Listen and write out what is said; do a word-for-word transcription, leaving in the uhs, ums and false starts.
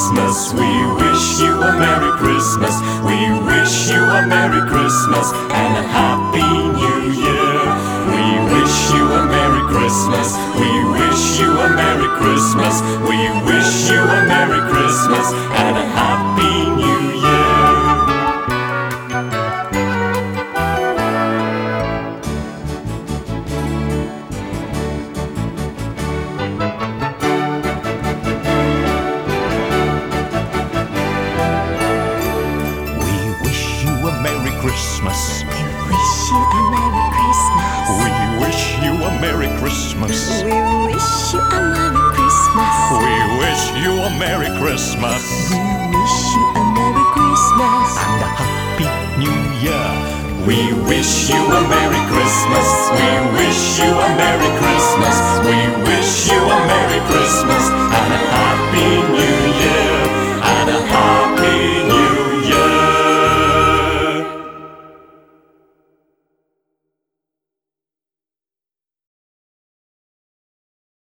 Christmas. We wish you a Merry Christmas. We wish you a Merry Christmas and a Happy New Year. We wish you a Merry Christmas. We wish you a Merry Christmas. We wish you a Merry Christmas and a Happy New Year. Christmas. We wish you a Merry Christmas. We wish you a Merry Christmas. We wish you a Merry Christmas. We wish you a Merry Christmas. We wish you a Merry Christmas and a Happy New Year. We wish you a Merry Christmas. We wish you a Merry Christmas. We wish you